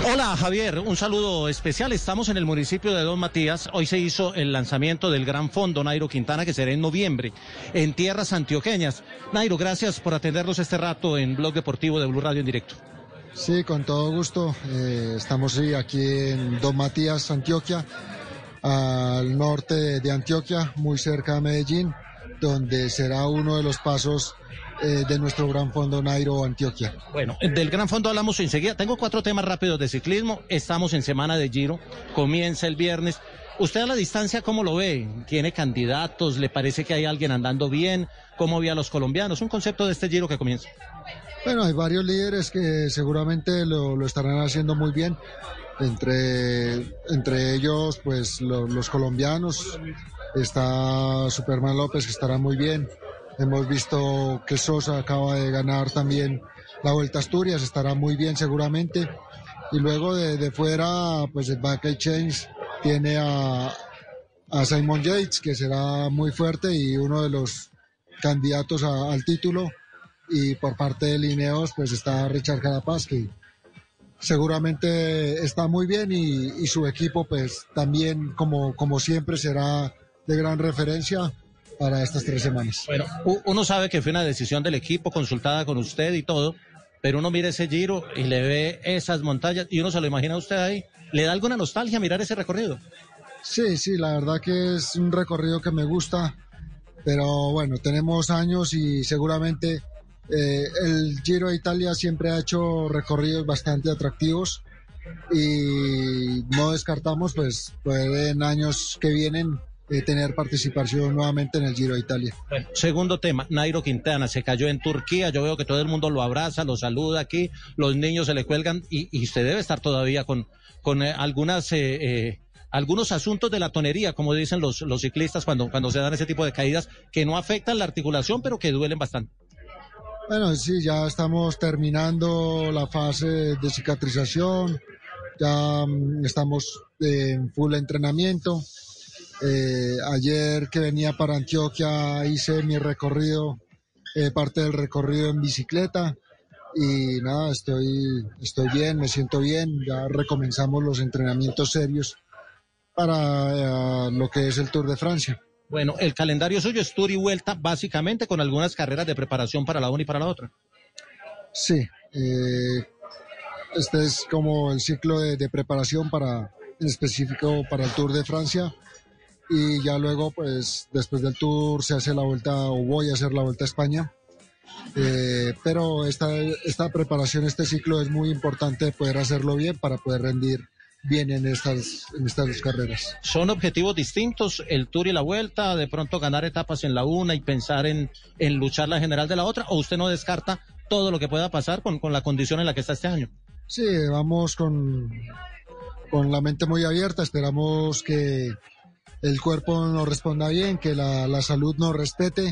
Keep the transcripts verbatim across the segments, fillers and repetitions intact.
Hola Javier, un saludo especial. Estamos en el municipio de Don Matías. Hoy se hizo el lanzamiento del Gran Fondo Nairo Quintana, que será en noviembre, en tierras antioqueñas. Nairo, gracias por atendernos este rato en Blog Deportivo de Blue Radio en directo. Sí, con todo gusto. Eh, estamos sí, aquí en Don Matías, Antioquia, al norte de Antioquia, muy cerca de Medellín, donde será uno de los pasos eh, de nuestro Gran Fondo Nairo Antioquia. Bueno, del Gran Fondo hablamos enseguida. Tengo cuatro temas rápidos de ciclismo. Estamos en semana de Giro, comienza el viernes. ¿Usted a la distancia cómo lo ve? ¿Tiene candidatos? ¿Le parece que hay alguien andando bien? ¿Cómo ve a los colombianos? Un concepto de este Giro que comienza. Bueno, hay varios líderes que seguramente lo, lo estarán haciendo muy bien. Entre, entre ellos, pues lo, los colombianos. Está Superman López, que estará muy bien. Hemos visto que Sosa acaba de ganar también la Vuelta a Asturias, estará muy bien seguramente. Y luego de, de fuera, pues el Backay Chains tiene a, a Simon Yates, que será muy fuerte y uno de los candidatos a, al título. Y por parte de Lineos, pues está Richard Carapaz, que seguramente está muy bien y, y su equipo, pues también, como, como siempre, será de gran referencia para estas tres semanas. Bueno, uno sabe que fue una decisión del equipo consultada con usted y todo, pero uno mira ese Giro y le ve esas montañas y uno se lo imagina a usted ahí. ¿Le da alguna nostalgia mirar ese recorrido? Sí, sí, la verdad que es un recorrido que me gusta, pero bueno, tenemos años y seguramente eh, el Giro de Italia siempre ha hecho recorridos bastante atractivos y no descartamos, pues, pues en años que vienen Eh, tener participación nuevamente en el Giro de Italia. Bueno, segundo tema, Nairo Quintana se cayó en Turquía, yo veo que todo el mundo lo abraza, lo saluda aquí, los niños se le cuelgan y, y usted debe estar todavía con, con eh, algunas eh, eh, algunos asuntos de la tonería, como dicen los, los ciclistas cuando, cuando se dan ese tipo de caídas que no afectan la articulación pero que duelen bastante. Bueno, sí, ya estamos terminando la fase de cicatrización, ya um, estamos en full entrenamiento. Eh, ayer que venía para Antioquia hice mi recorrido, eh, parte del recorrido en bicicleta y nada, estoy, estoy bien, me siento bien, ya recomenzamos los entrenamientos serios para eh, lo que es el Tour de Francia. Bueno, el calendario suyo es Tour y Vuelta, básicamente con algunas carreras de preparación para la una y para la otra. Sí, eh, este es como el ciclo de, de preparación para, en específico para el Tour de Francia. Y ya luego, pues, después del Tour se hace la vuelta, o voy a hacer la Vuelta a España. Eh, pero esta, esta preparación, este ciclo es muy importante poder hacerlo bien para poder rendir bien en estas, en estas dos carreras. ¿Son objetivos distintos, el Tour y la Vuelta, de pronto ganar etapas en la una y pensar en, en luchar la general de la otra, o usted no descarta todo lo que pueda pasar con, con la condición en la que está este año? Sí, vamos con, con la mente muy abierta, esperamos que el cuerpo nos responda bien, que la, la salud nos respete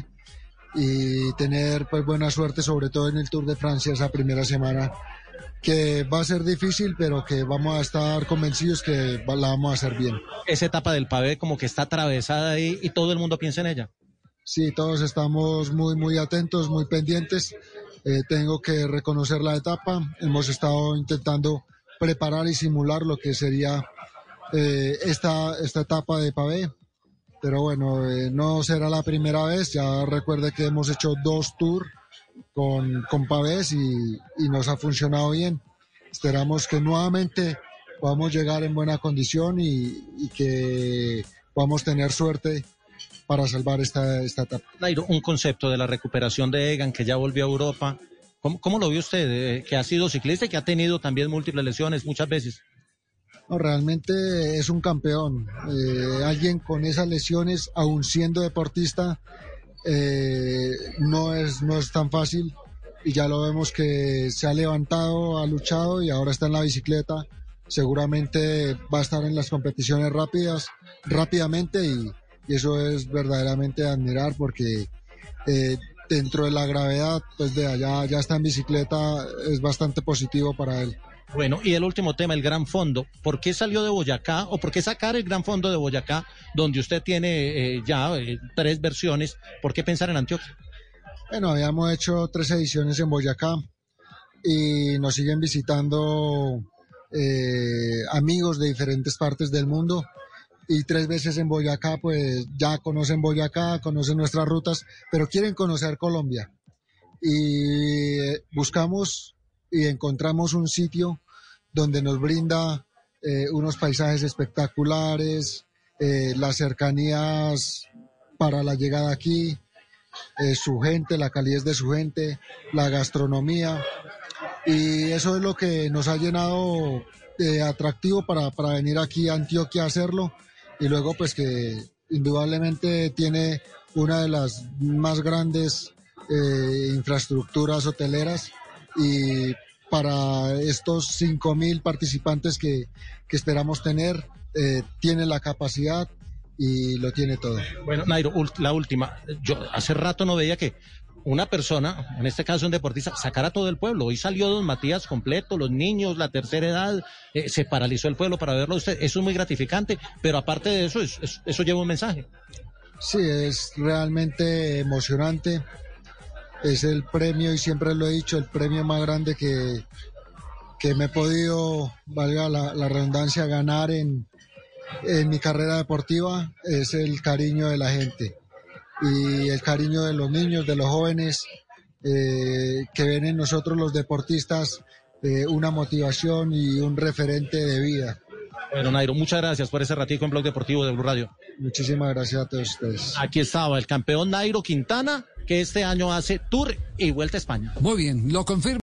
y tener pues buena suerte, sobre todo en el Tour de Francia esa primera semana, que va a ser difícil, pero que vamos a estar convencidos que la vamos a hacer bien. Esa etapa del pavé como que está atravesada ahí y todo el mundo piensa en ella. Sí, todos estamos muy, muy atentos, muy pendientes. Eh, tengo que reconocer la etapa. Hemos estado intentando preparar y simular lo que sería Eh, esta, esta etapa de pavé, pero bueno, eh, no será la primera vez. Ya recuerde que hemos hecho dos tours con, con pavés y, y nos ha funcionado bien. Esperamos que nuevamente podamos llegar en buena condición y, y que podamos tener suerte para salvar esta, esta etapa. Nairo, un concepto de la recuperación de Egan, que ya volvió a Europa. ¿Cómo, cómo lo vio usted? Eh, que ha sido ciclista y que ha tenido también múltiples lesiones muchas veces. No, realmente es un campeón. Eh, alguien con esas lesiones, aun siendo deportista, eh, no es, no es tan fácil. Y ya lo vemos que se ha levantado, ha luchado y ahora está en la bicicleta. Seguramente va a estar en las competiciones rápidas, rápidamente y, y eso es verdaderamente de admirar porque eh, dentro de la gravedad, pues de allá ya está en bicicleta, es bastante positivo para él. Bueno, y el último tema, el Gran Fondo. ¿Por qué salió de Boyacá o por qué sacar el Gran Fondo de Boyacá, donde usted tiene eh, ya eh, tres versiones? ¿Por qué pensar en Antioquia? Bueno, habíamos hecho tres ediciones en Boyacá y nos siguen visitando eh, amigos de diferentes partes del mundo. Y tres veces en Boyacá, pues ya conocen Boyacá, conocen nuestras rutas, pero quieren conocer Colombia. Y buscamos y encontramos un sitio donde nos brinda eh, unos paisajes espectaculares, eh, las cercanías para la llegada aquí, eh, su gente, la calidez de su gente, la gastronomía. Y eso es lo que nos ha llenado de atractivo para, para venir aquí a Antioquia a hacerlo. Y luego pues que indudablemente tiene una de las más grandes eh, infraestructuras hoteleras, y para estos cinco mil participantes que, que esperamos tener, eh, tiene la capacidad y lo tiene todo. Bueno, Nairo, la última, yo hace rato no veía que una persona, en este caso un deportista, sacara todo el pueblo. Hoy salió don Matías completo, los niños, la tercera edad, eh, se paralizó el pueblo para verlo a usted. Eso es muy gratificante, pero aparte de eso, es, es, eso lleva un mensaje. Sí, es realmente emocionante. Es el premio, y siempre lo he dicho, el premio más grande que, que me he podido, valga la, la redundancia, ganar en, en mi carrera deportiva. Es el cariño de la gente y el cariño de los niños, de los jóvenes, eh, que ven en nosotros los deportistas eh, una motivación y un referente de vida. Bueno, Nairo, muchas gracias por ese ratico en Blog Deportivo de Blue Radio. Muchísimas gracias a todos ustedes. Aquí estaba el campeón Nairo Quintana, que este año hace Tour y Vuelta a España. Muy bien, lo confirmo.